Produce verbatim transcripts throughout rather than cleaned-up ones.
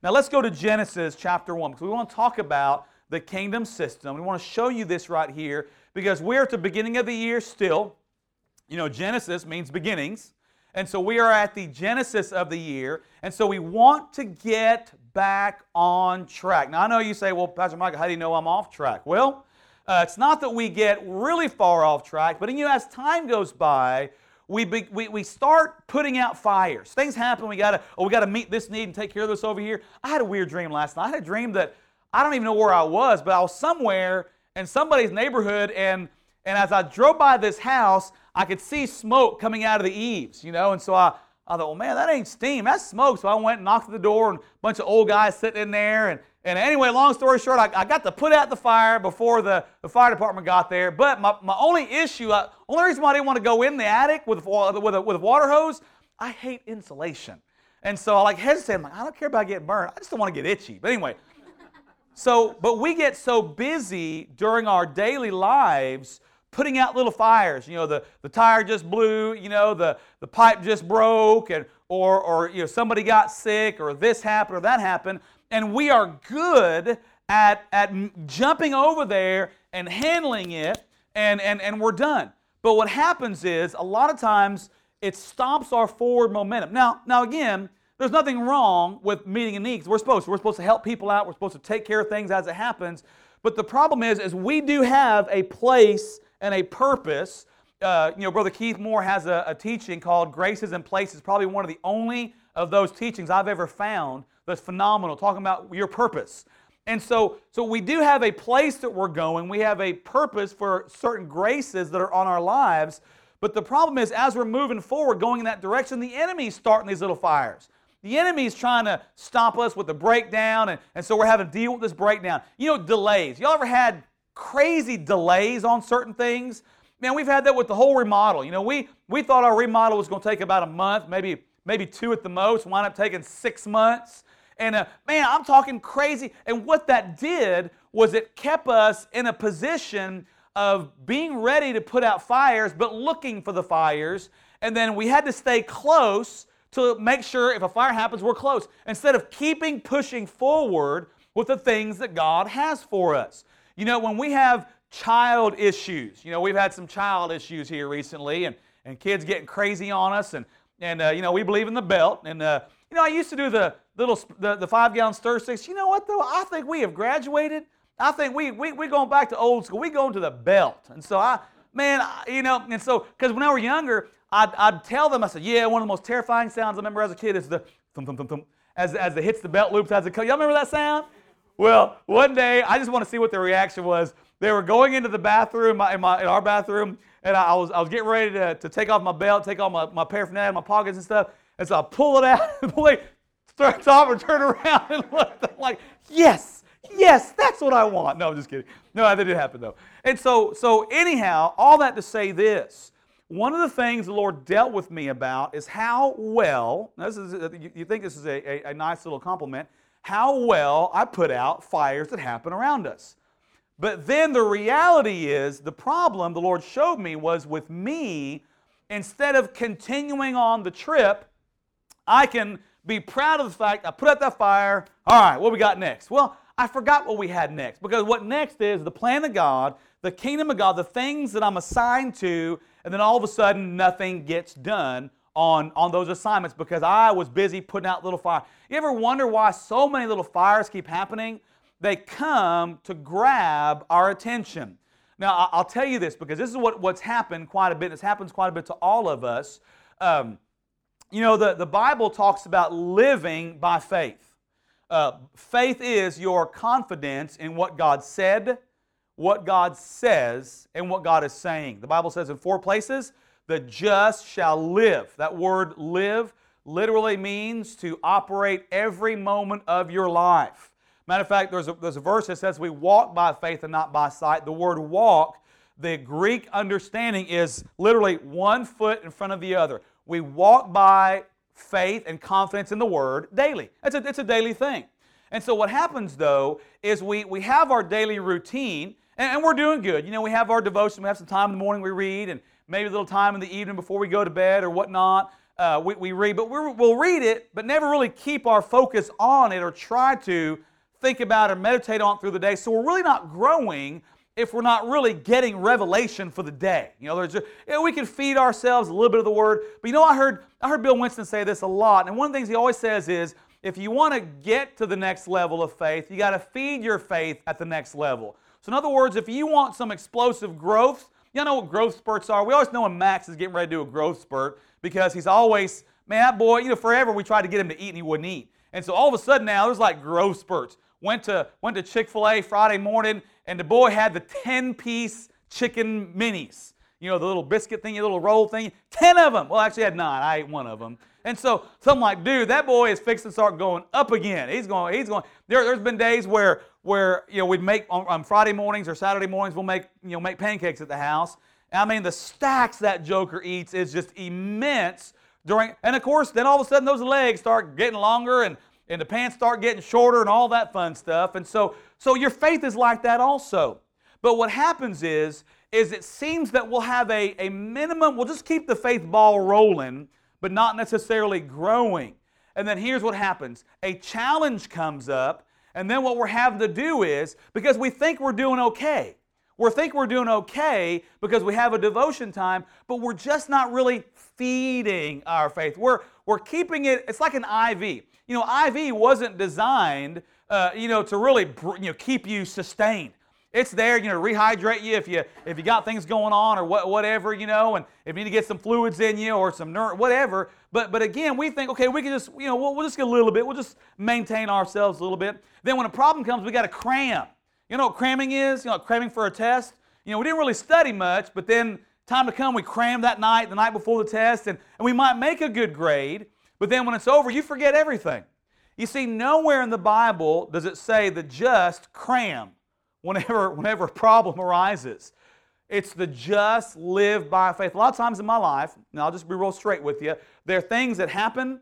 Now let's go to Genesis chapter one, because we want to talk about the kingdom system. We want to show you this right here, because we're at the beginning of the year still. You know, Genesis means beginnings. And so we are at the Genesis of the year, and so we want to get back on track. Now I know you say, well, Pastor Michael, how do you know I'm off track? Well, uh, it's not that we get really far off track, but you know, as time goes by, we, be, we we start putting out fires. Things happen, we gotta, oh, we gotta meet this need and take care of this over here. I had a weird dream last night. I had a dream that I don't even know where I was, but I was somewhere in somebody's neighborhood, and And as I drove by this house, I could see smoke coming out of the eaves, you know, and so I, I thought, well, man, that ain't steam, that's smoke. So I went and knocked at the door, and a bunch of old guys sitting in there. And, and anyway, long story short, I, I got to put out the fire before the, the fire department got there. But my, my only issue, I, only reason why I didn't want to go in the attic with, with, a, with a water hose, I hate insulation. And so I like hesitated. I'm like, I don't care about getting burned. I just don't want to get itchy. But anyway, so, but we get so busy during our daily lives putting out little fires. You know, the, the tire just blew, you know, the, the pipe just broke, and or, or you know, somebody got sick, or this happened or that happened. And we are good at, at jumping over there and handling it, and, and, and we're done. But what happens is, a lot of times, it stops our forward momentum. Now, now again, there's nothing wrong with meeting a need, because we're supposed to. We're supposed to help people out. We're supposed to take care of things as it happens. But the problem is, is we do have a place and a purpose. Uh, you know, Brother Keith Moore has a, a teaching called Graces and Places, probably one of the only of those teachings I've ever found that's phenomenal, talking about your purpose. And so, so we do have a place that we're going. We have a purpose for certain graces that are on our lives. But the problem is, as we're moving forward, going in that direction, the enemy's starting these little fires. The enemy's trying to stop us with the breakdown, and, and so we're having to deal with this breakdown. You know, delays. Y'all ever had crazy delays on certain things? Man, we've had that with the whole remodel. You know, we we thought our remodel was going to take about a month, maybe maybe two at the most. Wound up taking six months. And uh, man, I'm talking crazy. And what that did was it kept us in a position of being ready to put out fires, but looking for the fires. And then we had to stay close to make sure if a fire happens, we're close, instead of keeping pushing forward with the things that God has for us. You know, when we have child issues, you know, we've had some child issues here recently, and, and kids getting crazy on us, and, and uh, you know, we believe in the belt. And, uh, you know, I used to do the little, the, the five-gallon stir sticks. You know what, though? I think we have graduated. I think we, we, we're going back to old school. We're going to the belt. And so, I, man, I, you know, and so, because when I was younger, I'd, I'd tell them, I said, yeah, one of the most terrifying sounds I remember as a kid is the thump, thump, thump, thump, as, as it hits the belt loops as it comes. Y'all remember that sound? Well, one day, I just want to see what their reaction was. They were going into the bathroom, in, my, in our bathroom, and I was I was getting ready to, to take off my belt, take off my, my paraphernalia, my pockets and stuff. And so I pull it out, and boy, start off and turn around and look. I'm like, yes, yes, that's what I want. No, I'm just kidding. No, that didn't happen though. And so, so anyhow, all that to say this. One of the things the Lord dealt with me about is how well, now this is, you think this is a, a, a nice little compliment, how well I put out fires that happen around us. But then the reality is, the problem the Lord showed me was with me, instead of continuing on the trip, I can be proud of the fact I put out that fire. All right, what we got next? Well, I forgot what we had next, because what next is the plan of God, the kingdom of God, the things that I'm assigned to, and then all of a sudden nothing gets done on, on those assignments because I was busy putting out little fires. You ever wonder why so many little fires keep happening? They come to grab our attention. Now, I'll tell you this, because this is what, what's happened quite a bit. This happens quite a bit to all of us. Um, you know, the, the Bible talks about living by faith. Uh, faith is your confidence in what God said, what God says, and what God is saying. The Bible says in four places, the just shall live. That word live literally means to operate every moment of your life. Matter of fact, there's a, there's a verse that says we walk by faith and not by sight. The word walk, the Greek understanding is literally one foot in front of the other. We walk by faith and confidence in the Word daily. It's a, it's a daily thing. And so what happens, though, is we, we have our daily routine, and, and we're doing good. You know, we have our devotion. We have some time in the morning we read, and maybe a little time in the evening before we go to bed or whatnot. uh, we, we read, but we're, we'll read it, but never really keep our focus on it or try to think about or meditate on it through the day. So we're really not growing if we're not really getting revelation for the day. You know, there's just, you know, we can feed ourselves a little bit of the Word, but you know, I heard I heard Bill Winston say this a lot, and one of the things he always says is, if you want to get to the next level of faith, you got to feed your faith at the next level. So in other words, if you want some explosive growth, you know what growth spurts are. We always know when Max is getting ready to do a growth spurt because he's always, man, that boy, you know, forever we tried to get him to eat and he wouldn't eat. And so all of a sudden now there's like growth spurts. Went to went to Chick-fil-A Friday morning and the boy had the ten-piece chicken minis. You know, the little biscuit thing, the little roll thing. Ten of them. Well, actually I had nine. I ate one of them. And so, so I'm like, dude, that boy is fixing to start going up again. He's going, he's going. There, there's been days where, where you know, we'd make on, on Friday mornings or Saturday mornings, we'll make, you know, make pancakes at the house. And I mean, the stacks that joker eats is just immense during. And of course, then all of a sudden, those legs start getting longer, and and the pants start getting shorter, and all that fun stuff. And so, so your faith is like that also. But what happens is, is it seems that we'll have a a minimum. We'll just keep the faith ball rolling, but not necessarily growing. And then here's what happens. A challenge comes up, and then what we're having to do is, because we think we're doing okay, we think we're doing okay because we have a devotion time, but we're just not really feeding our faith. We're, we're keeping it, it's like an I V. You know, I V wasn't designed, uh, you know, to really, you know, keep you sustained. It's there, you know, rehydrate you if you if you got things going on or what, whatever, you know, and if you need to get some fluids in you or some ner- whatever. But but again, we think, okay, we can just, you know, we'll, we'll just get a little bit. We'll just maintain ourselves a little bit. Then when a problem comes, we got to cram. You know what cramming is? You know, cramming for a test. You know, we didn't really study much, but then time to come, we cram that night, the night before the test, and, and we might make a good grade, but then when it's over, you forget everything. You see, nowhere in the Bible does it say the just cram whenever, whenever a problem arises. It's the just live by faith. A lot of times in my life, and I'll just be real straight with you, there are things that happen,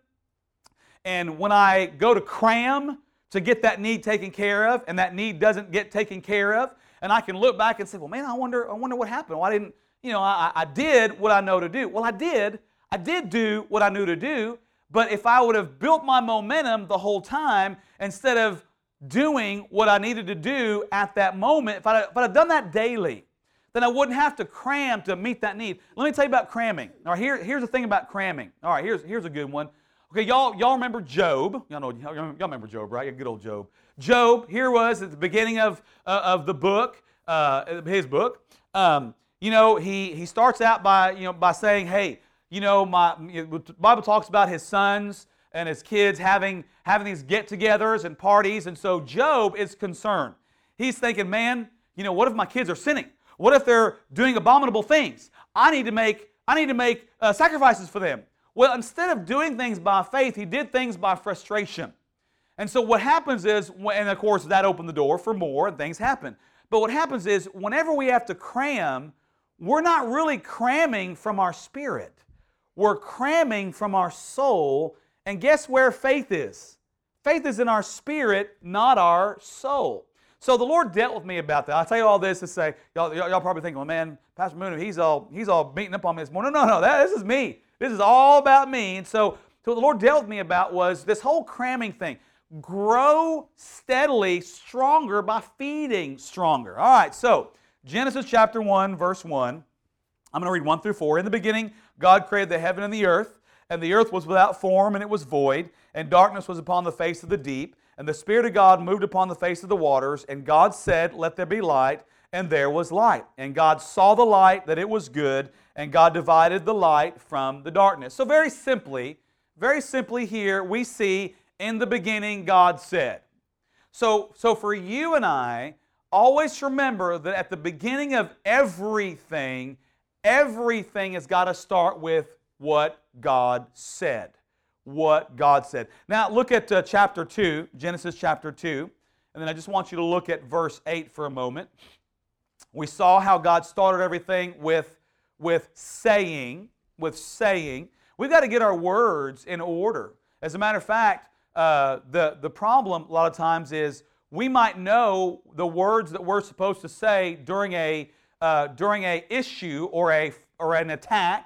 and when I go to cram to get that need taken care of, and that need doesn't get taken care of, and I can look back and say, well, man, I wonder, I wonder what happened. Well, I didn't, you know, I, I did what I know to do. Well, I did. I did do what I knew to do, but if I would have built my momentum the whole time instead of doing what I needed to do at that moment, if I if I'd done that daily, then I wouldn't have to cram to meet that need. Let me tell you about cramming. All right, here, here's the thing about cramming. All right, here's, here's a good one. Okay, y'all, y'all remember Job? Y'all know, y'all remember Job, right? Good old Job. Job, here was at the beginning of uh, of the book, uh, his book. Um, you know, he he starts out by you know by saying, hey, you know, my you know, the Bible talks about his sons and his kids having having these get-togethers and parties, and so Job is concerned. He's thinking, man, you know, what if my kids are sinning? What if they're doing abominable things? I need to make I need to make uh, sacrifices for them. Well, instead of doing things by faith, he did things by frustration. And so what happens is, and of course that opened the door for more and things happen. But what happens is, whenever we have to cram, we're not really cramming from our spirit. We're cramming from our soul. And guess where faith is? Faith is in our spirit, not our soul. So the Lord dealt with me about that. I'll tell you all this to say, y'all, y'all probably think, well, man, Pastor Moon, he's all he's all beating up on me this morning. No, no, no, that, this is me. This is all about me. And so, so what the Lord dealt with me about was this whole cramming thing. Grow steadily stronger by feeding stronger. All right, so Genesis chapter one, verse one. I'm going to read one through four. In the beginning, God created the heaven and the earth, and the earth was without form, and it was void, and darkness was upon the face of the deep, and the Spirit of God moved upon the face of the waters, and God said, let there be light, and there was light. And God saw the light, that it was good, and God divided the light from the darkness. So very simply, very simply here, we see, in the beginning, God said. So, so for you and I, always remember that at the beginning of everything, everything has got to start with what God said. What God said. Now look at uh, chapter two, Genesis chapter two, and then I just want you to look at verse eight for a moment. We saw how God started everything with, with saying, with saying. We've got to get our words in order. As a matter of fact, uh, the, the problem a lot of times is we might know the words that we're supposed to say during a, uh, during a issue or, a, or an attack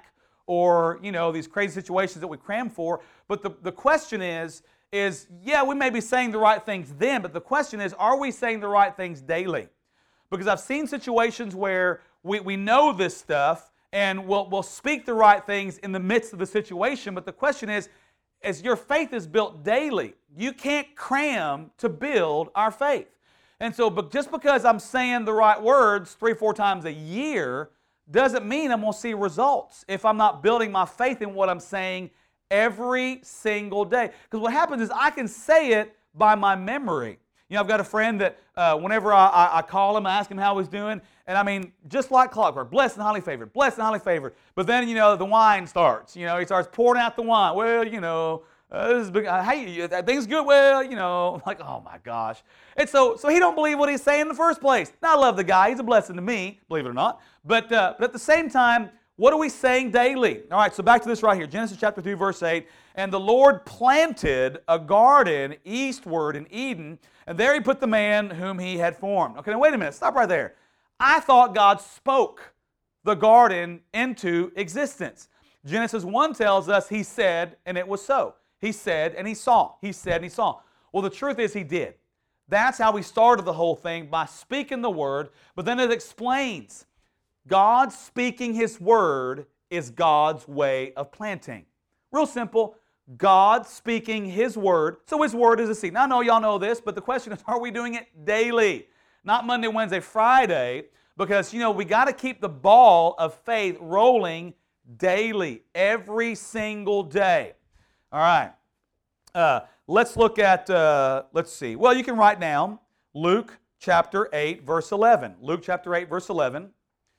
or, you know, these crazy situations that we cram for. But the, the question is, is, yeah, we may be saying the right things then, but the question is, are we saying the right things daily? Because I've seen situations where we, we know this stuff, and we'll, we'll speak the right things in the midst of the situation, but the question is, as your faith is built daily, you can't cram to build our faith. And so but just because I'm saying the right words three, four times a year doesn't mean I'm going to see results if I'm not building my faith in what I'm saying every single day. Because what happens is I can say it by my memory. You know, I've got a friend that uh, whenever I, I, I call him, I ask him how he's doing, and I mean, just like clockwork, blessed and highly favored, blessed and highly favored. But then, you know, the wine starts. You know, he starts pouring out the wine. Well, you know, uh, this is big, uh, hey, things good. Well, you know, I'm like, oh my gosh. And so, so he don't believe what he's saying in the first place. Now, I love the guy. He's a blessing to me, believe it or not. But, uh, but at the same time, what are we saying daily? All right, so back to this right here, Genesis chapter two, verse eight. And the Lord planted a garden eastward in Eden, and there He put the man whom He had formed. Okay, now wait a minute, stop right there. I thought God spoke the garden into existence. Genesis one tells us He said, and it was so. He said, and He saw. He said, and He saw. Well, the truth is He did. That's how we started the whole thing, by speaking the Word, but then it explains God speaking His Word is God's way of planting. Real simple. God speaking His Word. So His Word is a seed. Now, I know y'all know this, but the question is, are we doing it daily? Not Monday, Wednesday, Friday, because, you know, we got to keep the ball of faith rolling daily, every single day. All right. Uh, let's look at, uh, let's see. Well, you can write down Luke chapter eight, verse eleven. Luke chapter eight, verse eleven.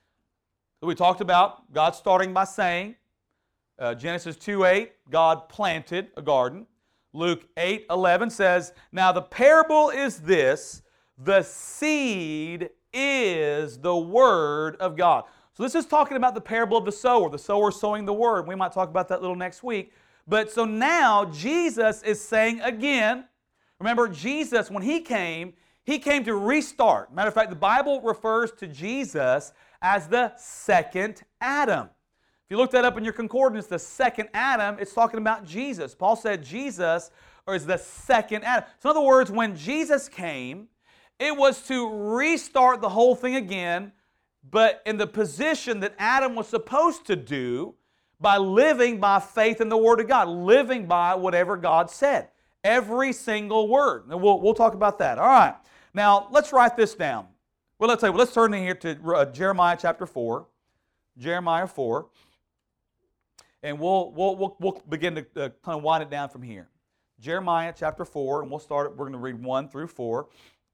We talked about God starting by saying, uh, Genesis two eight, God planted a garden. Luke eight eleven says, now the parable is this, the seed is the Word of God. So this is talking about the parable of the sower, the sower sowing the Word. We might talk about that a little next week. But so now Jesus is saying again, remember Jesus, when He came, He came to restart. Matter of fact, the Bible refers to Jesus as the second Adam. If you look that up in your concordance, the second Adam, it's talking about Jesus. Paul said Jesus is the second Adam. So in other words, when Jesus came, it was to restart the whole thing again, but in the position that Adam was supposed to do by living by faith in the Word of God, living by whatever God said. Every single word. And we'll, we'll talk about that. All right. Now, let's write this down. Well, let's say, well, let's turn in here to uh, Jeremiah chapter four. Jeremiah four. And we'll, we'll, we'll, we'll begin to uh, kind of wind it down from here. Jeremiah chapter four, and we'll start, we're going to read one through four.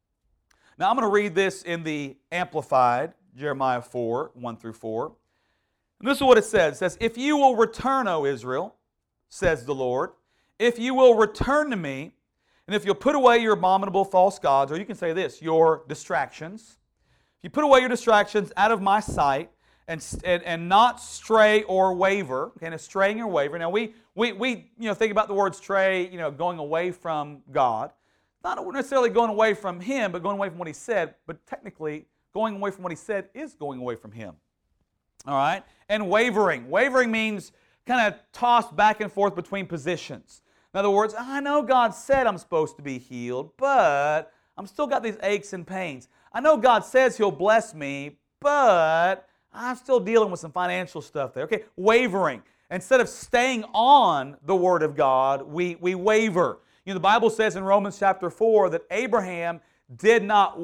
Now, I'm going to read this in the Amplified, Jeremiah four, one through four. And this is what it says. It says, if you will return, O Israel, says the Lord, if you will return to me, and if you'll put away your abominable false gods, or you can say this, your distractions, if you put away your distractions out of my sight, and, and, and not stray or waver, okay, and straying or wavering. Now, we, we, we you know, think about the word stray, you know, going away from God. Not necessarily going away from Him, but going away from what He said. But technically, going away from what He said is going away from Him. All right? And wavering. Wavering means kind of tossed back and forth between positions. In other words, I know God said I'm supposed to be healed, but I'm still got these aches and pains. I know God says He'll bless me, but I'm still dealing with some financial stuff there. Okay, wavering. Instead of staying on the Word of God, we, we waver. You know, the Bible says in Romans chapter four that Abraham did not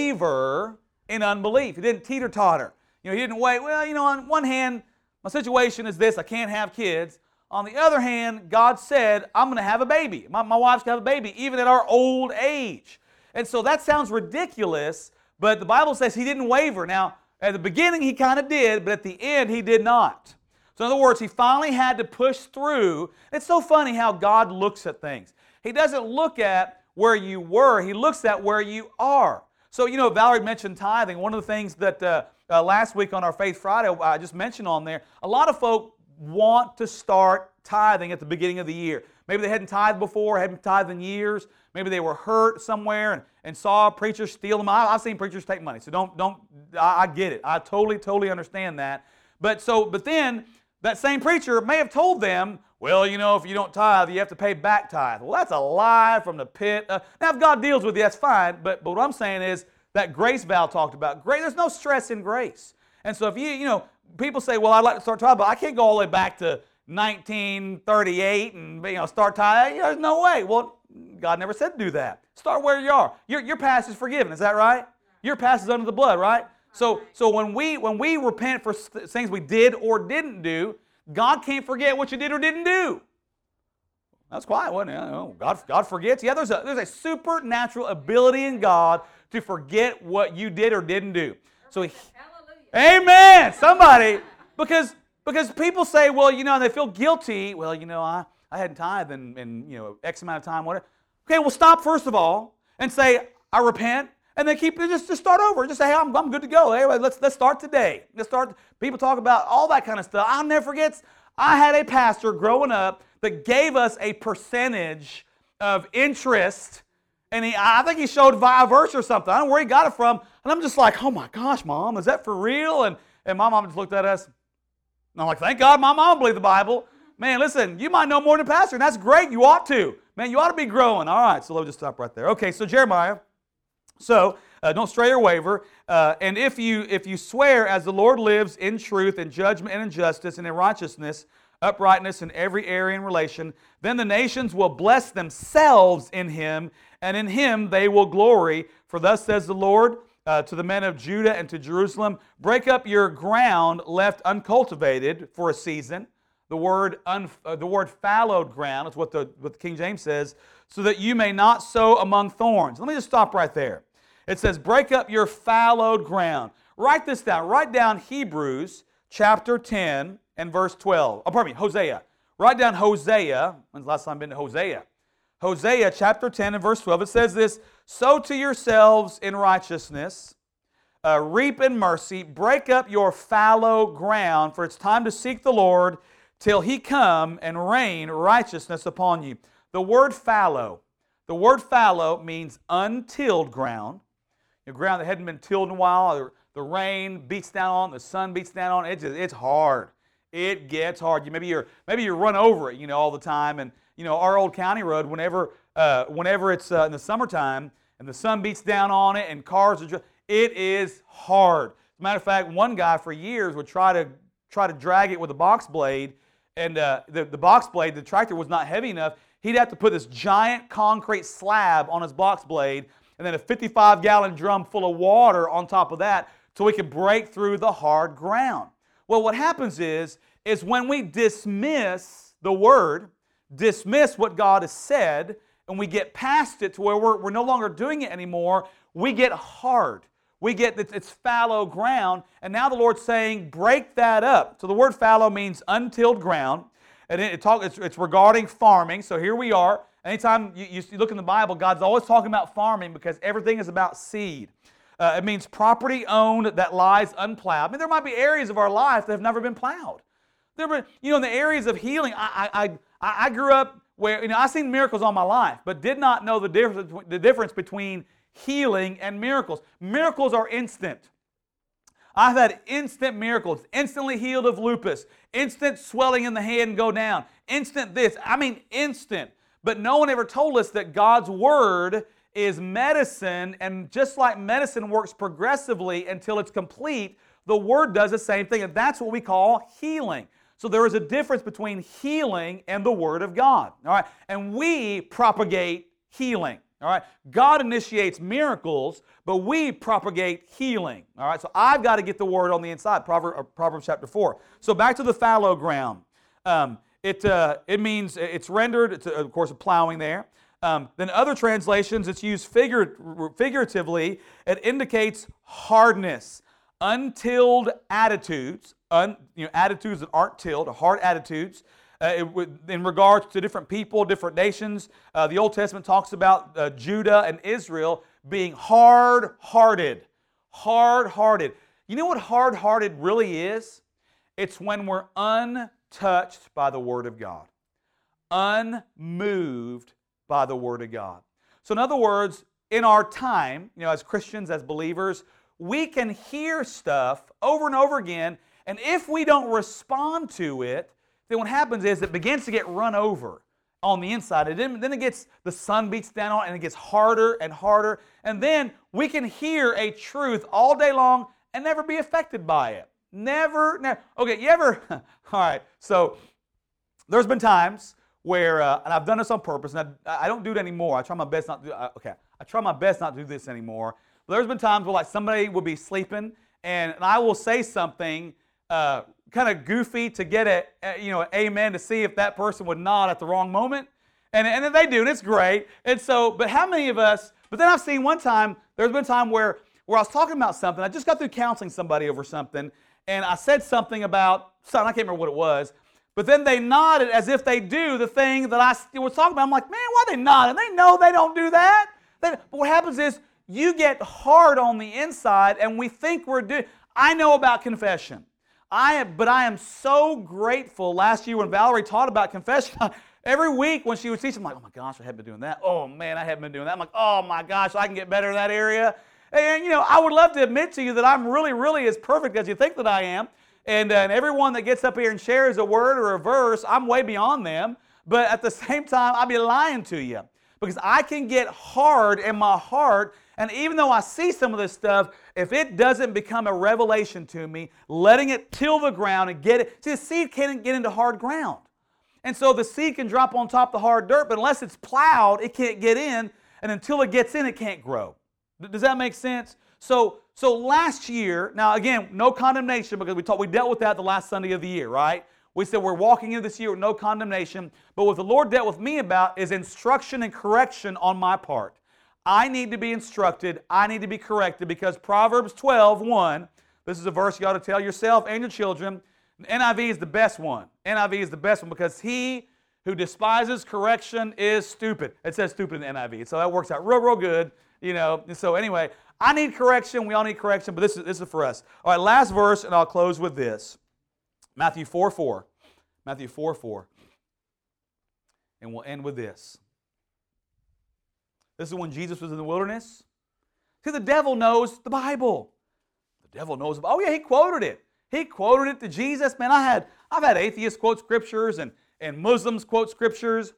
waver in unbelief. He didn't teeter-totter. You know, he didn't wait. Well, you know, on one hand, my situation is this, I can't have kids. On the other hand, God said, I'm going to have a baby. My, my wife's going to have a baby, even at our old age. And so that sounds ridiculous, but the Bible says he didn't waver. Now, at the beginning, he kind of did, but at the end, he did not. So in other words, he finally had to push through. It's so funny how God looks at things. He doesn't look at where you were. He looks at where you are. So, you know, Valerie mentioned tithing. One of the things that uh, uh, last week on our Faith Friday, I just mentioned on there, a lot of folk want to start tithing at the beginning of the year. Maybe they hadn't tithed before, hadn't tithed in years. Maybe they were hurt somewhere and, and saw preachers steal them. I, I've seen preachers take money, so don't, don't, I, I get it. I totally, totally understand that. But so, but then That same preacher may have told them, well, you know, if you don't tithe, you have to pay back tithe. Well, that's a lie from the pit. Uh, now, if God deals with you, that's fine. But, but what I'm saying is that grace Val talked about, grace, there's no stress in grace. And so if you, you know, people say, well, I'd like to start tithing, but I can't go all the way back to nineteen thirty-eight and, you know, start tithing. There's no way. Well, God never said to do that. Start where you are. Your, your past is forgiven. Is that right? Your past is under the blood, right? So, so when we when we repent for things we did or didn't do, God can't forget what you did or didn't do. That's quiet, wasn't it? Oh, God, God forgets. Yeah, there's a there's a supernatural ability in God to forget what you did or didn't do. So, he, amen. Somebody, because because people say, well, you know, they feel guilty. Well, you know, I I hadn't tithed in, in you know X amount of time, whatever. Okay, well, stop first of all and say, I repent. And then keep just, just start over. Just say, hey, I'm, I'm good to go. Anyway, let's let's start today. Let's start. People talk about all that kind of stuff. I'll never forget. I had a pastor growing up that gave us a percentage of interest, and he I think he showed a verse or something. I don't know where he got it from. And I'm just like, oh my gosh, Mom, is that for real? And and my mom just looked at us. And I'm like, thank God my mom believed the Bible. Man, listen, you might know more than a pastor, and that's great. You ought to. Man, you ought to be growing. All right, so let me just stop right there. Okay, so Jeremiah. So, uh, don't stray or waver. Uh, and if you if you swear as the Lord lives in truth and judgment and in justice and in righteousness, uprightness in every area and relation, then the nations will bless themselves in Him, and in Him they will glory. For thus says the Lord uh, to the men of Judah and to Jerusalem, break up your ground left uncultivated for a season. The word un, uh, the word fallowed ground is what the what the King James says, so that you may not sow among thorns. Let me just stop right there. It says, break up your fallowed ground. Write this down. Write down Hebrews chapter ten and verse twelve. Oh, pardon me, Hosea. Write down Hosea. When's the last time I've been to Hosea? Hosea chapter ten and verse twelve. It says this, sow to yourselves in righteousness, uh, reap in mercy, break up your fallow ground, for it's time to seek the Lord till He come and rain righteousness upon you. The word fallow, the word fallow means untilled ground. The ground that hadn't been tilled in a while, the, the rain beats down on, the sun beats down on, it just, it's hard. It gets hard. You, maybe you're maybe you run over it, you know, all the time. And you know, our old county road, whenever uh, whenever it's uh, in the summertime and the sun beats down on it and cars are, it is hard. As a matter of fact, one guy for years would try to try to drag it with a box blade, and uh, the the box blade, the tractor was not heavy enough. He'd have to put this giant concrete slab on his box blade, and then a fifty-five gallon drum full of water on top of that so we could break through the hard ground. Well, what happens is, is when we dismiss the Word, dismiss what God has said, and we get past it to where we're, we're no longer doing it anymore, we get hard. We get that it's fallow ground, and now the Lord's saying, break that up. So the word fallow means untilled ground, and it, it talk, it's, it's regarding farming. So here we are. Anytime you, you look in the Bible, God's always talking about farming because everything is about seed. Uh, it means property owned that lies unplowed. I mean, there might be areas of our life that have never been plowed. There were, you know, in the areas of healing, I, I, I, I grew up where, you know, I've seen miracles all my life, but did not know the difference, the difference between healing and miracles. Miracles are instant. I've had instant miracles, instantly healed of lupus, instant swelling in the head and go down, instant this. I mean, instant. But no one ever told us that God's Word is medicine, and just like medicine works progressively until it's complete, the Word does the same thing, and that's what we call healing. So there is a difference between healing and the Word of God. All right, and we propagate healing. All right, God initiates miracles, but we propagate healing. All right, so I've got to get the Word on the inside. Proverbs, Proverbs chapter four. So back to the fallow ground. Um, it uh, it means it's rendered. It's of course a plowing there. Um, then other translations, it's used figur- figuratively. It indicates hardness, untilled attitudes, un, you know, attitudes that aren't tilled, hard attitudes. Uh, it, in regards to different people, different nations, uh, the Old Testament talks about uh, Judah and Israel being hard-hearted. Hard-hearted. You know what hard-hearted really is? It's when we're untouched by the Word of God, unmoved by the Word of God. So in other words, in our time, you know, as Christians, as believers, we can hear stuff over and over again, And if we don't respond to it, then what happens is it begins to get run over on the inside. And then it gets, the sun beats down on it, and it gets harder and harder. And then we can hear a truth all day long and never be affected by it. Never, never. Okay, you ever, all right, so there's been times where, uh, and I've done this on purpose, and I, I don't do it anymore. I try my best not to do, uh, okay, I try my best not to do this anymore. But there's been times where like somebody would be sleeping, and, and I will say something uh, kind of goofy to get a, a, you know, an amen to see if that person would nod at the wrong moment. And, and then they do, and it's great. And so, but how many of us, but then I've seen one time, there's been a time where, where I was talking about something. I just got through counseling somebody over something, and I said something about something, I can't remember what it was, but then they nodded as if they do the thing that I was talking about. I'm like, man, why are they nodding? They know they don't do that. They, but what happens is you get hard on the inside, and we think we're doing, I know about confession. I am, but I am so grateful last year when Valerie taught about confession. Every week when she would teach, I'm like, oh my gosh, I haven't been doing that. Oh man, I haven't been doing that. I'm like, oh my gosh, I can get better in that area. And you know, I would love to admit to you that I'm really, really as perfect as you think that I am. And, uh, and everyone that gets up here and shares a word or a verse, I'm way beyond them. But at the same time, I'd be lying to you. Because I can get hard in my heart, and even though I see some of this stuff, if it doesn't become a revelation to me, letting it till the ground and get it. See, the seed can't get into hard ground. And so the seed can drop on top of the hard dirt, but unless it's plowed, it can't get in, and until it gets in, it can't grow. Does that make sense? So, so last year, now again, no condemnation, because we talked, we dealt with that the last Sunday of the year, right? We said we're walking into this year with no condemnation, but what the Lord dealt with me about is instruction and correction on my part. I need to be instructed, I need to be corrected, because Proverbs twelve, one, this is a verse you ought to tell yourself and your children. N I V is the best one. N I V is the best one because he who despises correction is stupid. It says stupid in the N I V, so that works out real, real good. You know. And so anyway, I need correction. We all need correction, but this is this is for us. All right, last verse, and I'll close with this. Matthew four four. Matthew four four. And we'll end with this. This is when Jesus was in the wilderness. See, the devil knows the Bible. The devil knows. Oh yeah, he quoted it. He quoted it to Jesus. Man, I had I've had atheists quote scriptures and, and Muslims quote scriptures.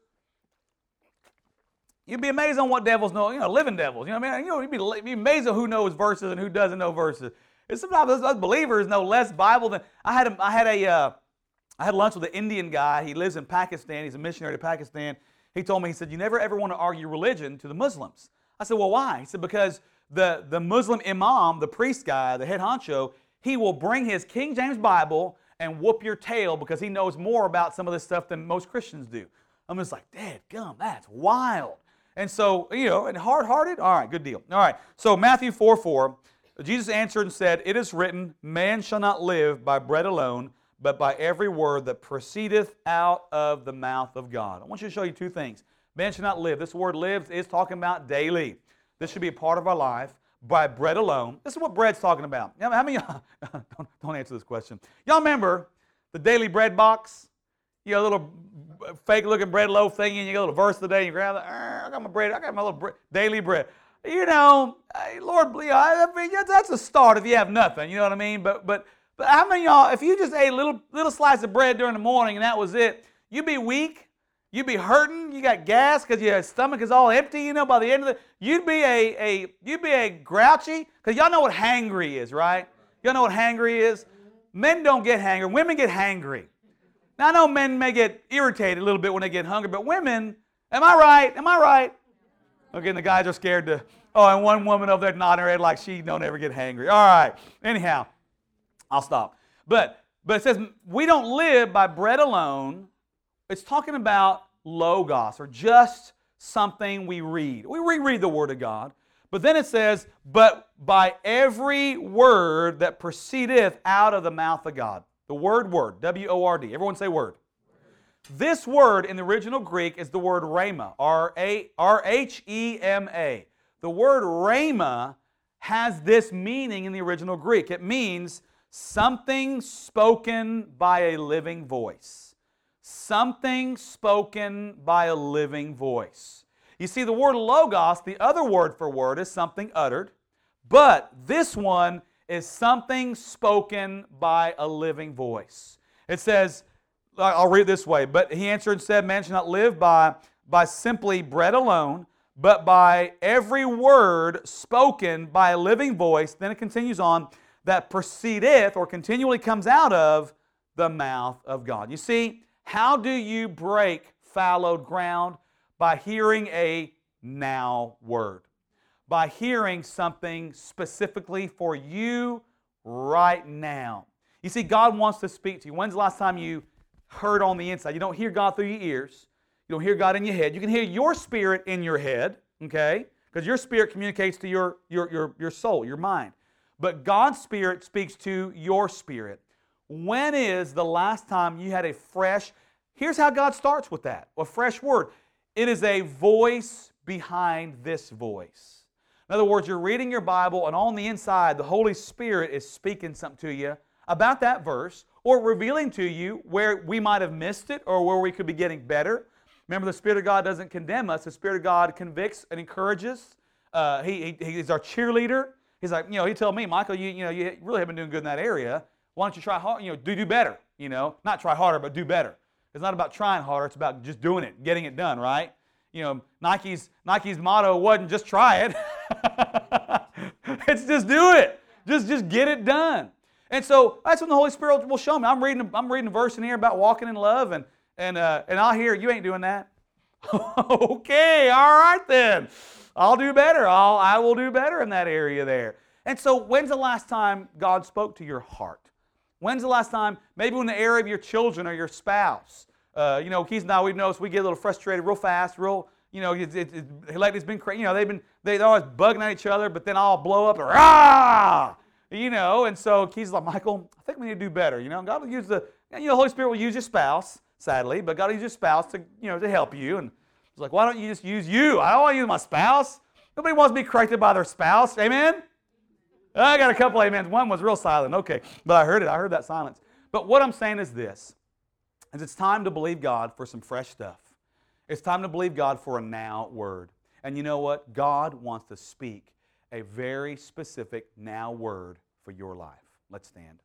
You'd be amazed on what devils know. You know, living devils. You know what I mean? You know, you'd be, you'd be amazed on who knows verses and who doesn't know verses. And sometimes us believers know less Bible than I had. A, I had a. Uh, I had lunch with an Indian guy. He lives in Pakistan. He's a missionary to Pakistan. He told me, he said, you never ever want to argue religion to the Muslims. I said, well, why? He said, because the, the Muslim imam, the priest guy, the head honcho, he will bring his King James Bible and whoop your tail because he knows more about some of this stuff than most Christians do. I'm just like, dadgum, that's wild. And so, you know, and hard-hearted? All right, good deal. All right, so Matthew four four, Jesus answered and said, it is written, man shall not live by bread alone, but by every word that proceedeth out of the mouth of God. I want you to show you two things. Man shall not live. This word lives is talking about daily. This should be a part of our life by bread alone. This is what bread's talking about. How many of y'all, don't, don't answer this question. Y'all remember the daily bread box? You got a little fake-looking bread loaf thingy, and you get a little verse of the day, and you grab it. I got my bread. I got my little bread, daily bread. You know, Lord, I mean, that's a start if you have nothing. You know what I mean? But but but how many of y'all, if you just ate a little little slice of bread during the morning and that was it, you'd be weak. You'd be hurting. You got gas because your stomach is all empty. You know, by the end of the, you'd be a a you'd be a grouchy because y'all know what hangry is, right? Y'all know what hangry is. Men don't get hangry. Women get hangry. Now, I know men may get irritated a little bit when they get hungry, but women, am I right? Am I right? Okay, and the guys are scared to, oh, and one woman over there nodding her head like she don't ever get hangry. All right, anyhow, I'll stop. But, but it says, we don't live by bread alone. It's talking about logos, or just something we read. We reread the Word of God. But then it says, but by every word that proceedeth out of the mouth of God. The word word, W O R D. Everyone say word. This word in the original Greek is the word rhema, R H E M A. The word rhema has this meaning in the original Greek. It means something spoken by a living voice. Something spoken by a living voice. You see, the word logos, the other word for word, is something uttered. But this one is something spoken by a living voice. It says, I'll read it this way, but he answered and said, man shall not live by, by simply bread alone, but by every word spoken by a living voice. Then it continues on, that proceedeth or continually comes out of the mouth of God. You see, how do you break fallowed ground? By hearing a now word. By hearing something specifically for you right now. You see, God wants to speak to you. When's the last time you heard on the inside? You don't hear God through your ears. You don't hear God in your head. You can hear your spirit in your head, okay? Because your spirit communicates to your, your, your, your soul, your mind. But God's Spirit speaks to your spirit. When is the last time you had a fresh, here's how God starts with that, a fresh word. It is a voice behind this voice. In other words, you're reading your Bible and on the inside, the Holy Spirit is speaking something to you about that verse or revealing to you where we might have missed it or where we could be getting better. Remember, the Spirit of God doesn't condemn us. The Spirit of God convicts and encourages. Uh, he, he, he's our cheerleader. He's like, you know, he told me, Michael, you, you know, you really haven't been doing good in that area. Why don't you try hard, you know, do do better, you know, not try harder, but do better. It's not about trying harder, it's about just doing it, getting it done, right? You know, Nike's Nike's motto wasn't just try it. It's just do it. Just just get it done. And so that's when the Holy Spirit will show me. I'm reading I'm reading a verse in here about walking in love, and and uh, and I'll hear, you ain't doing that. Okay, all right then. I'll do better. I'll, I will do better in that area there. And so when's the last time God spoke to your heart? When's the last time, maybe in the area of your children or your spouse? Uh, you know, Keith and I, we've noticed we get a little frustrated real fast, real, you know, it, it, it, lately it's been crazy. You know, they've been, they're always bugging at each other, but then I'll blow up, and rah! You know, and so Keith's like, Michael, I think we need to do better. You know, God will use the, you know, the Holy Spirit will use your spouse, sadly, but God will use your spouse to, you know, to help you. And it's like, why don't you just use you? I don't want to use my spouse. Nobody wants to be corrected by their spouse. Amen? I got a couple amens. One was real silent. Okay. But I heard it. I heard that silence. But what I'm saying is this, is it's time to believe God for some fresh stuff. It's time to believe God for a now word. And you know what? God wants to speak a very specific now word for your life. Let's stand.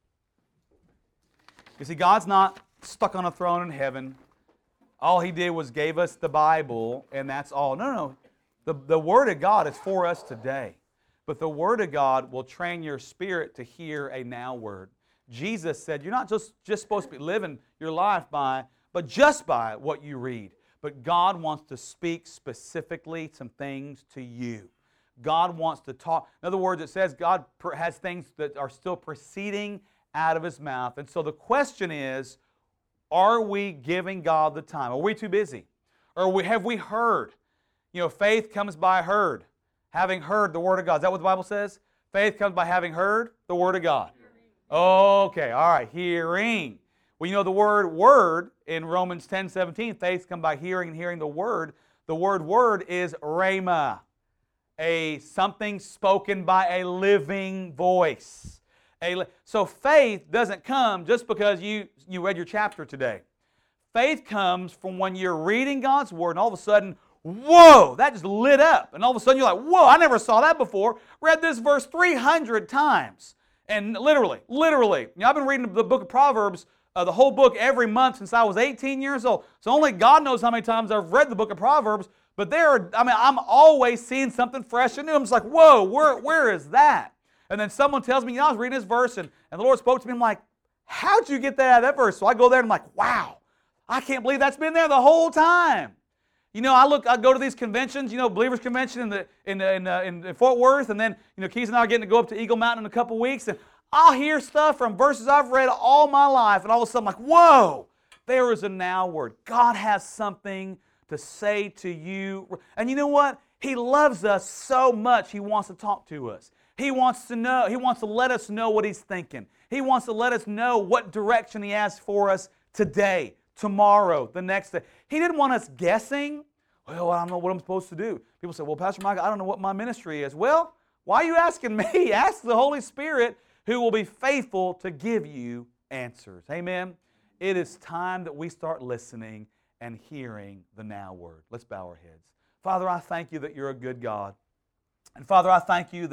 You see, God's not stuck on a throne in heaven. All He did was gave us the Bible, and that's all. No, no, no. The, the Word of God is for us today. But the Word of God will train your spirit to hear a now word. Jesus said, you're not just, just supposed to be living your life by, but just by what you read. But God wants to speak specifically some things to you. God wants to talk. In other words, it says God has things that are still proceeding out of His mouth. And so the question is, are we giving God the time? Are we too busy? Or have we heard? You know, faith comes by heard. Having heard the Word of God. Is that what the Bible says? Faith comes by having heard the Word of God. Okay, all right, hearing. Well, you know the word word in Romans ten seventeen, faith comes by hearing and hearing the Word. The word word is rhema, a something spoken by a living voice. A, so faith doesn't come just because you, you read your chapter today. Faith comes from when you're reading God's Word and all of a sudden, whoa, that just lit up. And all of a sudden you're like, whoa, I never saw that before. Read this verse three hundred times. And literally, literally. You know, I've been reading the book of Proverbs, uh, the whole book every month since I was eighteen years old. So only God knows how many times I've read the book of Proverbs. But there are, I mean, I'm always seeing something fresh and new. I'm just like, whoa, where, where is that? And then someone tells me, you know, I was reading this verse and, and the Lord spoke to me. I'm like, how'd you get that out of that verse? So I go there and I'm like, wow, I can't believe that's been there the whole time. You know, I look, I go to these conventions, you know, Believers Convention in the in in, uh, in Fort Worth, and then you know, Keith and I are getting to go up to Eagle Mountain in a couple weeks, and I'll hear stuff from verses I've read all my life, and all of a sudden I'm like, whoa, there is a now word. God has something to say to you, and you know what? He loves us so much. He wants to talk to us. He wants to know. He wants to let us know what He's thinking. He wants to let us know what direction He has for us today, tomorrow, the next day. He didn't want us guessing. Well, I don't know what I'm supposed to do. People say, well, Pastor Michael, I don't know what my ministry is. Well, why are you asking me? Ask the Holy Spirit, who will be faithful to give you answers. Amen? It is time that we start listening and hearing the now word. Let's bow our heads. Father, I thank You that You're a good God. And Father, I thank You that,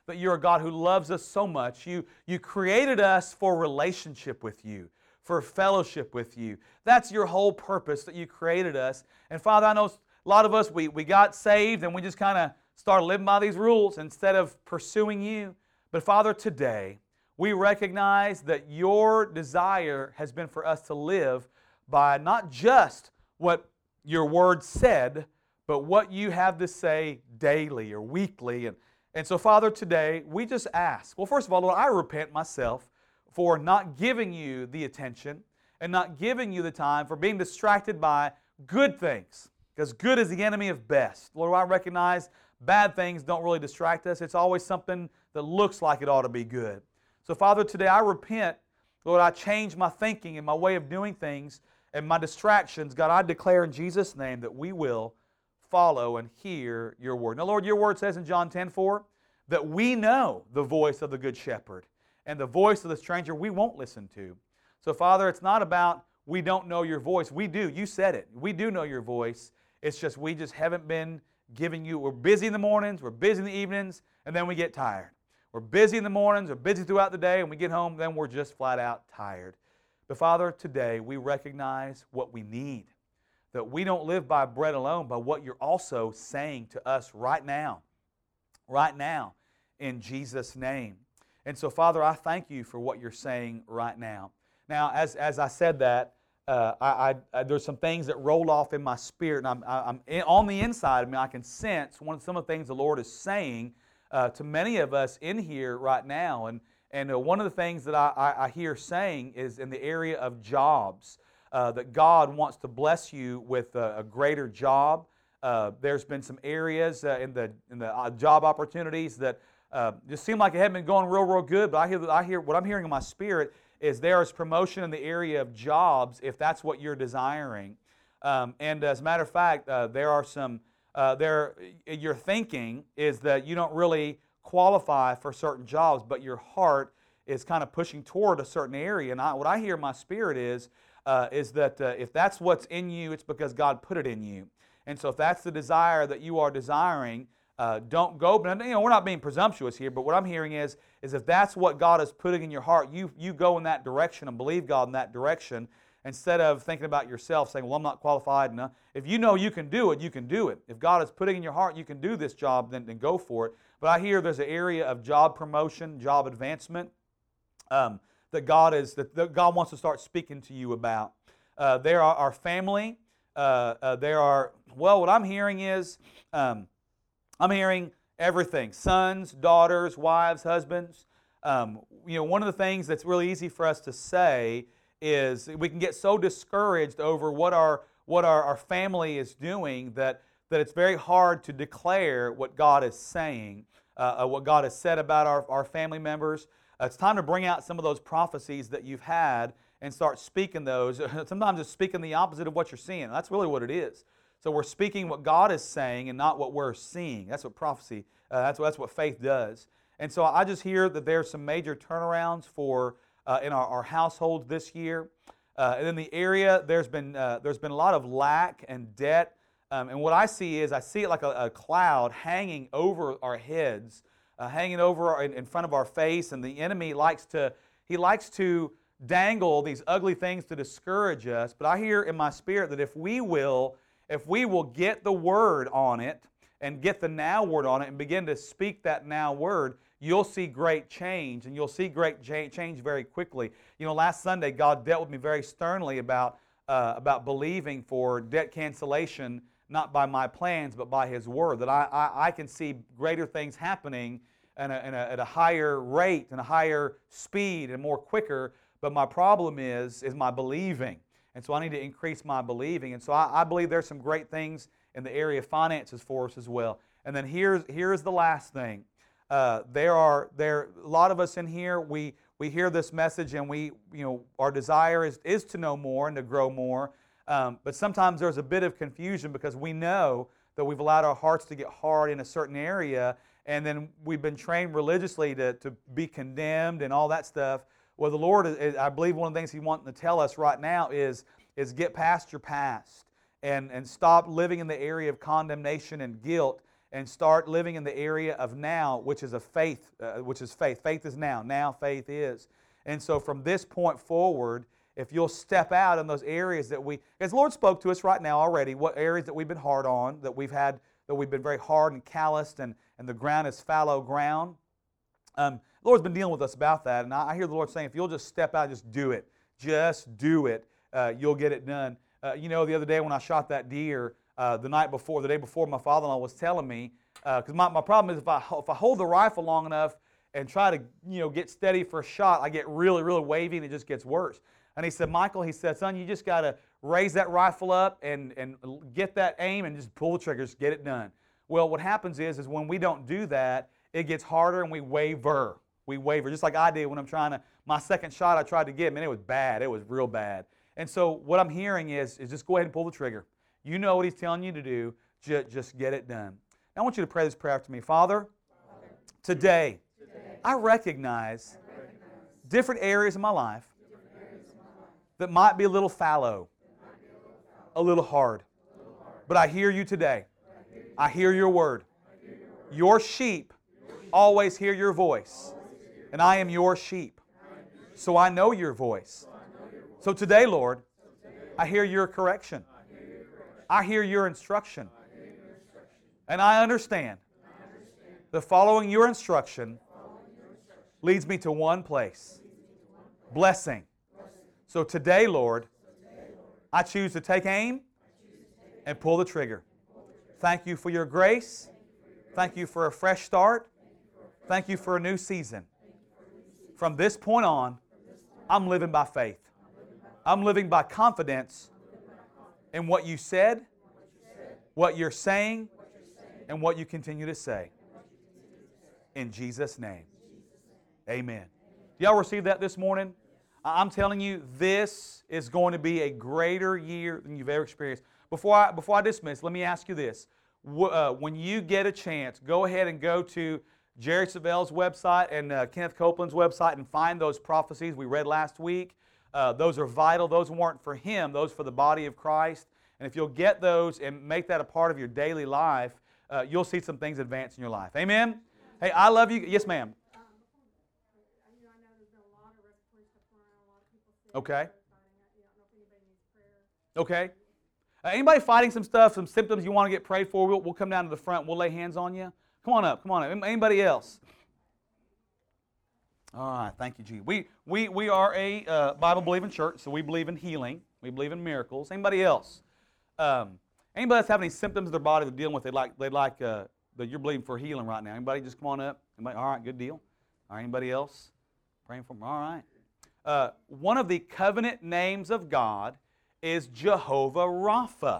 that you're a God who loves us so much. You, you created us for relationship with you, for fellowship with you. That's your whole purpose, that you created us. And Father, I know a lot of us, we, we got saved and we just kind of started living by these rules instead of pursuing you. But Father, today, we recognize that your desire has been for us to live by not just what your word said, but what you have to say daily or weekly. And, and so, Father, today, we just ask. Well, first of all, Lord, I repent myself for not giving you the attention and not giving you the time, for being distracted by good things, because good is the enemy of best. Lord, I recognize bad things don't really distract us. It's always something that looks like it ought to be good. So, Father, today I repent. Lord, I change my thinking and my way of doing things and my distractions. God, I declare in Jesus' name that we will follow and hear your word. Now, Lord, your word says in John ten four that we know the voice of the good shepherd, and the voice of the stranger we won't listen to. So, Father, it's not about we don't know your voice. We do. You said it. We do know your voice. It's just we just haven't been giving you. We're busy in the mornings, we're busy in the evenings, and then we get tired. We're busy in the mornings, we're busy throughout the day, and we get home, then we're just flat out tired. But Father, today we recognize what we need, that we don't live by bread alone, but what you're also saying to us right now, right now, in Jesus' name. And so, Father, I thank you for what you're saying right now. Now, as, as I said that, uh, I, I, I, there's some things that rolled off in my spirit, and I'm, I'm in, on the inside of me, I can sense one, some of the things the Lord is saying Uh, to many of us in here right now. And, and uh, one of the things that I, I, I hear saying is in the area of jobs, uh, that God wants to bless you with a, a greater job. Uh, there's been some areas uh, in the, in the uh, job opportunities that uh, just seem like it hadn't been going real, real good, but I hear, I hear what I'm hearing in my spirit is there is promotion in the area of jobs if that's what you're desiring. Um, and as a matter of fact, uh, there are some Uh, there, your thinking is that you don't really qualify for certain jobs, but your heart is kind of pushing toward a certain area. And I, what I hear in my spirit is, uh, is that uh, if that's what's in you, it's because God put it in you. And so if that's the desire that you are desiring, uh, don't go. But you know, we're not being presumptuous here, but what I'm hearing is, is if that's what God is putting in your heart, you you go in that direction and believe God in that direction. Instead of thinking about yourself, saying, well, I'm not qualified enough. If you know you can do it, you can do it. If God is putting in your heart you can do this job, then, then go for it. But I hear there's an area of job promotion, job advancement um, that God is that, that God wants to start speaking to you about. Uh, there are our family. Uh, uh, there are, well, what I'm hearing is, um, I'm hearing everything. Sons, daughters, wives, husbands. Um, you know, one of the things that's really easy for us to say is we can get so discouraged over what our what our, our family is doing that, that it's very hard to declare what God is saying, uh, what God has said about our, our family members. Uh, it's time to bring out some of those prophecies that you've had and start speaking those. Sometimes it's speaking the opposite of what you're seeing. That's really what it is. So we're speaking what God is saying and not what we're seeing. That's what prophecy, uh, that's, what, that's what faith does. And so I just hear that there's some major turnarounds for Uh, in our, our households this year. Uh, and in the area, there's been, uh, there's been a lot of lack and debt. Um, and what I see is I see it like a, a cloud hanging over our heads, uh, hanging over our, in, in front of our face. And the enemy likes to, he likes to dangle these ugly things to discourage us. But I hear in my spirit that if we will, if we will get the word on it and get the now word on it and begin to speak that now word, you'll see great change, and you'll see great change very quickly. You know, last Sunday, God dealt with me very sternly about, uh, about believing for debt cancellation, not by my plans, but by His Word, that I, I, I can see greater things happening at a, at, a, at a higher rate and a higher speed and more quicker, but my problem is, is my believing. And so I need to increase my believing. And so I, I believe there's some great things in the area of finances for us as well. And then here's, here's the last thing. Uh, there are there a lot of us in here. We we hear this message, and we you know our desire is is to know more and to grow more. Um, but sometimes there's a bit of confusion because we know that we've allowed our hearts to get hard in a certain area, and then we've been trained religiously to to be condemned and all that stuff. Well, the Lord, is, I believe, one of the things He wants to tell us right now is is get past your past and and stop living in the area of condemnation and guilt. and start living in the area of now, which is a faith, uh, which is faith. Faith is now. Now faith is. And so from this point forward, if you'll step out in those areas that we, as the Lord spoke to us right now already, what areas that we've been hard on, that we've had, that we've been very hard and calloused, and, and the ground is fallow ground. Um, the Lord's been dealing with us about that, and I, I hear the Lord saying, if you'll just step out, just do it. Just do it. Uh, you'll get it done. Uh, you know, the other day when I shot that deer, uh, the night before, the day before, my father-in-law was telling me, because uh, my, my problem is if I, if I hold the rifle long enough and try to, you know, get steady for a shot, I get really, really wavy and it just gets worse. And he said, Michael, he said, son, you just got to raise that rifle up and, and get that aim and just pull the triggers, get it done. Well, what happens is, is when we don't do that, it gets harder and we waver. We waver, just like I did when I'm trying to, my second shot I tried to get, man, it was bad. It was real bad. And so what I'm hearing is, is just go ahead and pull the trigger. You know what He's telling you to do. Just, just get it done. Now I want you to pray this prayer after me. Father, Father today, today I, recognize I recognize different areas of my life that might be a little fallow, a little hard. But I hear you today. I hear your word. Your sheep always hear your voice. And I am your sheep. So I know your voice. So today, Lord, I hear your correction. I hear your instruction. And I understand that following your instruction leads me to one place. Blessing. So today, Lord, I choose to take aim and pull the trigger. Thank you for your grace. Thank you for a fresh start. Thank you for a new season. From this point on, I'm living by faith. I'm living by confidence in what you said, what you're saying, and what you continue to say. In Jesus' name, amen. Do y'all receive that this morning? I'm telling you, this is going to be a greater year than you've ever experienced. Before I, before I dismiss, let me ask you this. Uh, when you get a chance, go ahead and go to Jerry Savelle's website and uh, Kenneth Copeland's website and find those prophecies we read last week. Uh, those are vital. Those weren't for him. Those for the body of Christ. And if you'll get those and make that a part of your daily life, uh, you'll see some things advance in your life. Amen? Hey, I love you. Yes, ma'am. Okay. Okay. Uh, anybody fighting some stuff, some symptoms you want to get prayed for, we'll, we'll come down to the front. We'll lay hands on you. Come on up. Come on up. Anybody else? All right. Thank you, G. We, we, we are a uh, Bible-believing church, so we believe in healing. We believe in miracles. Anybody else? Um, anybody that's having any symptoms of their body they're dealing with, they'd like, they'd like uh, that you're believing for healing right now. Anybody just come on up? Anybody? All right. Good deal. All right. Anybody else? Praying for them? All right. Uh, one of the covenant names of God is Jehovah Rapha.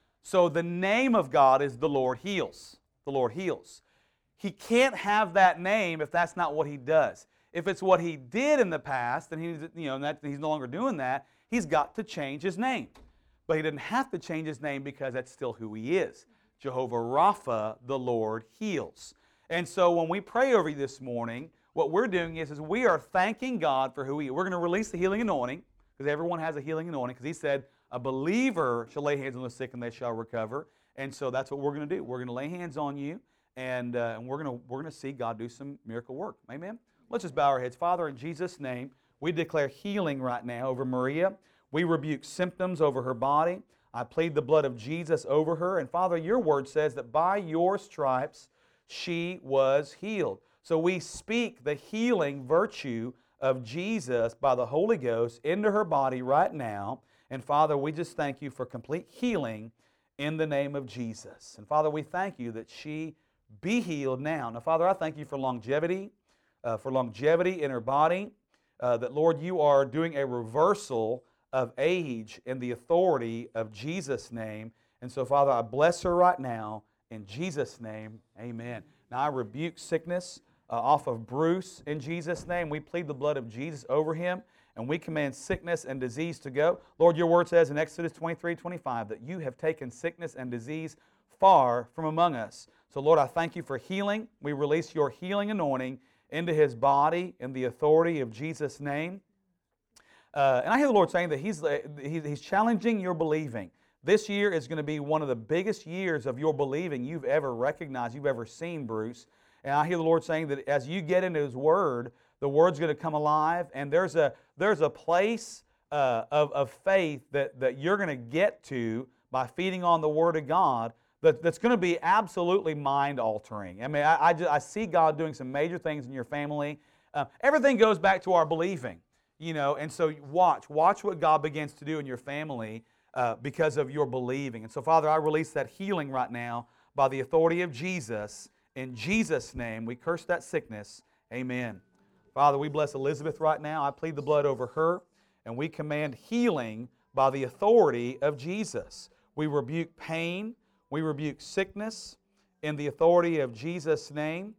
So the name of God is the Lord heals. The Lord heals. He can't have that name if that's not what He does. If it's what He did in the past, and he, you know, that, He's no longer doing that, He's got to change His name. But He didn't have to change His name because that's still who He is. Jehovah Rapha, the Lord heals. And so when we pray over you this morning, what we're doing is, is we are thanking God for who He is. We're going to release the healing anointing, because everyone has a healing anointing, because He said, a believer shall lay hands on the sick and they shall recover. And so that's what we're going to do. We're going to lay hands on you, and, uh, and we're going to we're going to see God do some miracle work. Amen? Let's just bow our heads. Father, in Jesus' name, we declare healing right now over Maria. We rebuke symptoms over her body. I plead the blood of Jesus over her. And Father, your word says that by your stripes she was healed. So we speak the healing virtue of Jesus by the Holy Ghost into her body right now. And Father, we just thank you for complete healing in the name of Jesus. And Father, we thank you that she be healed now. Now, Father, I thank you for longevity, uh, for longevity in her body, uh, that, Lord, you are doing a reversal of age in the authority of Jesus' name. And so, Father, I bless her right now in Jesus' name. Amen. Now, I rebuke sickness Uh, off of Bruce in Jesus' name. We plead the blood of Jesus over him, and we command sickness and disease to go. Lord, your word says in Exodus twenty-three twenty-five that you have taken sickness and disease far from among us. So, Lord, I thank you for healing. We release your healing anointing into his body in the authority of Jesus' name. Uh, and I hear the Lord saying that he's, he's challenging your believing, This year is going to be one of the biggest years of your believing you've ever recognized, you've ever seen, Bruce. And I hear the Lord saying that as you get into His Word, the Word's going to come alive, and there's a there's a place uh, of, of faith that, that you're going to get to by feeding on the Word of God that, that's going to be absolutely mind-altering. I mean, I, I, just, I see God doing some major things in your family. Uh, everything goes back to our believing, you know, and so watch. Watch what God begins to do in your family uh, because of your believing. And so, Father, I release that healing right now by the authority of Jesus. In Jesus' name, we curse that sickness. Amen. Father, we bless Elizabeth right now. I plead the blood over her, and we command healing by the authority of Jesus. We rebuke pain. We rebuke sickness in the authority of Jesus' name.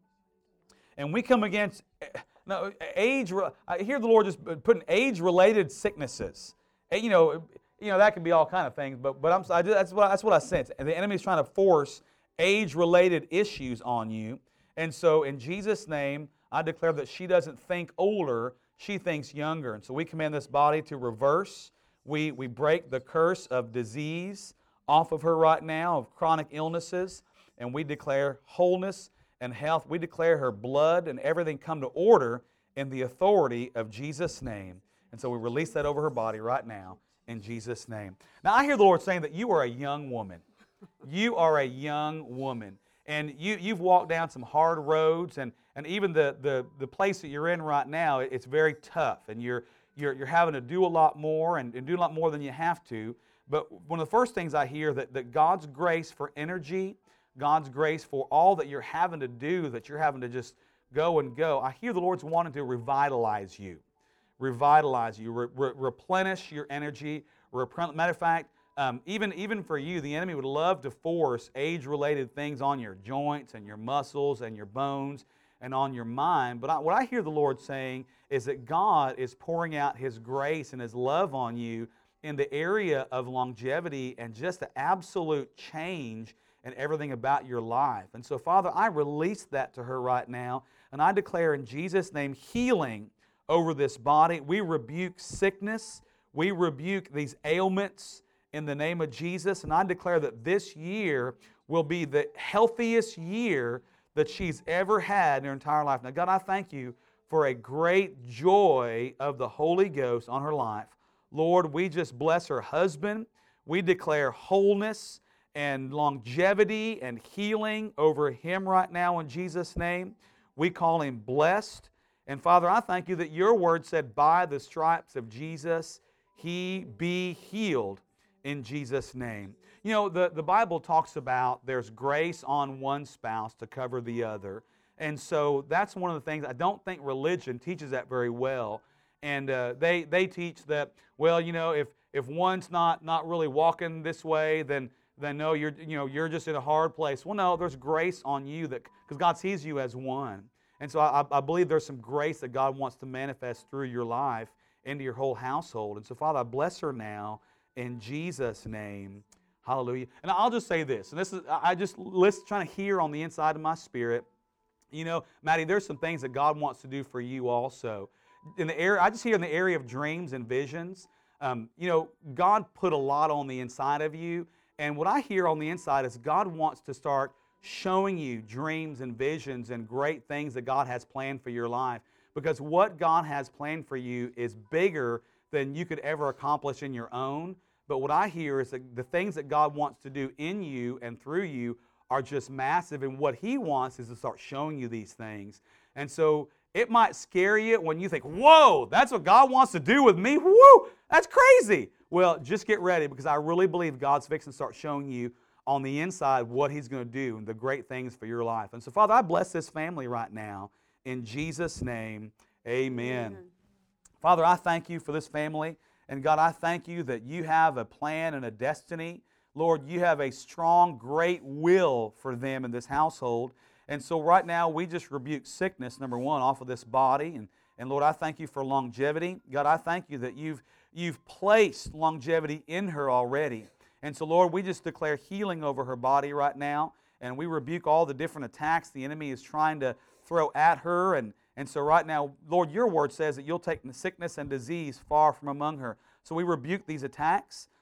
And we come against no, age. I hear the Lord just putting age-related sicknesses. You know, you know that can be all kind of things, but but I'm I just, that's what that's what I sense. And the enemy is trying to force age-related issues on you. And so, in Jesus' name, I declare that she doesn't think older; she thinks younger. And so, we command this body to reverse. We we break the curse of disease off of her right now, of chronic illnesses, and we declare wholeness and health. We declare her blood and everything come to order in the authority of Jesus' name. And so we release that over her body right now in Jesus' name. Now I hear the Lord saying that you are a young woman. You are a young woman. And you, you've walked down some hard roads, and, and even the, the, the place that you're in right now, it's very tough. And you're, you're, you're having to do a lot more and, and do a lot more than you have to. But one of the first things I hear that, that God's grace for energy, God's grace for all that you're having to do, that you're having to just go and go. I hear the Lord's wanting to revitalize you. Revitalize you. Re- re- replenish your energy. Replen- Matter of fact, um, even, even for you, the enemy would love to force age-related things on your joints and your muscles and your bones and on your mind. But I, what I hear the Lord saying is that God is pouring out His grace and His love on you in the area of longevity and just the absolute change in everything about your life. And so, Father, I release that to her right now, and I declare in Jesus' name healing over this body. We rebuke sickness. We rebuke these ailments in the name of Jesus, and I declare that this year will be the healthiest year that she's ever had in her entire life. Now, God, I thank you for a great joy of the Holy Ghost on her life. Lord, we just bless her husband. We declare wholeness and longevity and healing over him right now in Jesus' name. We call him blessed. And Father, I thank you that your word said, by the stripes of Jesus, he be healed in Jesus' name. You know, the, the Bible talks about there's grace on one spouse to cover the other. And so that's one of the things, I don't think religion teaches that very well. And uh, they they teach that, well, you know, if if one's not not really walking this way, then then no, you're you know you're just in a hard place. Well, no, there's grace on you that because God sees you as one, and so I, I believe there's some grace that God wants to manifest through your life into your whole household. And so, Father, I bless her now in Jesus' name, Hallelujah. And I'll just say this, and this is I just listen, trying to hear on the inside of my spirit. You know, Maddie, there's some things that God wants to do for you also. In the area, I just hear in the area of dreams and visions, um, you know, God put a lot on the inside of you. And what I hear on the inside is God wants to start showing you dreams and visions and great things that God has planned for your life. Because what God has planned for you is bigger than you could ever accomplish in your own. But what I hear is that the things that God wants to do in you and through you are just massive. And what He wants is to start showing you these things. And so it might scare you when you think, whoa, that's what God wants to do with me? Woo, that's crazy. Well, just get ready because I really believe God's fixing to start showing you on the inside what He's going to do and the great things for your life. And so, Father, I bless this family right now. In Jesus' name, amen. Amen. Father, I thank you for this family. And God, I thank you that you have a plan and a destiny. Lord, you have a strong, great will for them in this household. And so right now, we just rebuke sickness, number one, off of this body. And, and Lord, I thank you for longevity. God, I thank you that you've, you've placed longevity in her already. And so, Lord, we just declare healing over her body right now. And we rebuke all the different attacks the enemy is trying to throw at her. And, and so right now, Lord, your word says that you'll take sickness and disease far from among her. So we rebuke these attacks.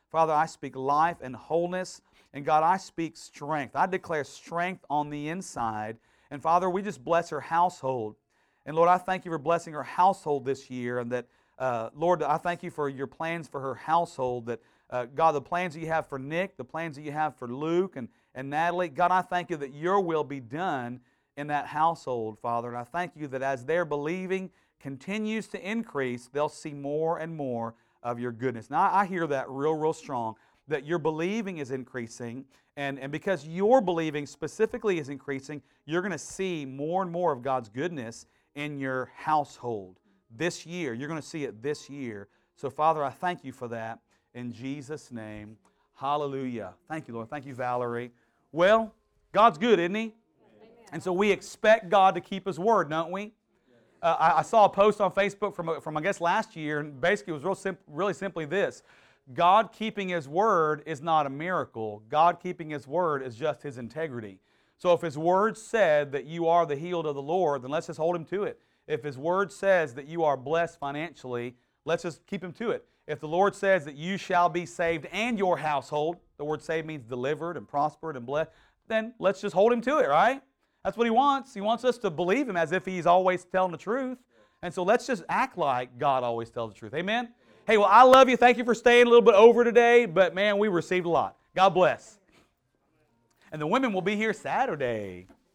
Father, I speak life and wholeness. And God, I speak strength. I declare strength on the inside. And Father, we just bless her household. And Lord, I thank you for blessing her household this year. And that, uh, Lord, I thank you for your plans for her household. That, uh, God, the plans that you have for Nick, the plans that you have for Luke and, and Natalie, God, I thank you that your will be done in that household, Father. And I thank you that as their believing continues to increase, they'll see more and more of your goodness. Now, I hear that real, real strong, that your believing is increasing, and, and because your believing specifically is increasing, you're going to see more and more of God's goodness in your household this year. You're going to see it this year. So, Father, I thank you for that in Jesus' name. Hallelujah. Thank you, Lord. Thank you, Valerie. Well, God's good, isn't He? Amen. And so we expect God to keep His word, don't we? Uh, I, I saw a post on Facebook from, from I guess, last year, and basically it was real sim- really simply this. God keeping His word is not a miracle. God keeping His word is just His integrity. So if His word said that you are the healed of the Lord, then let's just hold Him to it. If His word says that you are blessed financially, let's just keep Him to it. If the Lord says that you shall be saved and your household, the word saved means delivered and prospered and blessed, then let's just hold Him to it, right? That's what He wants. He wants us to believe Him as if He's always telling the truth. And so let's just act like God always tells the truth. Amen? Hey, well, I love you. Thank you for staying a little bit over today. But, man, we received a lot. God bless. And the women will be here Saturday.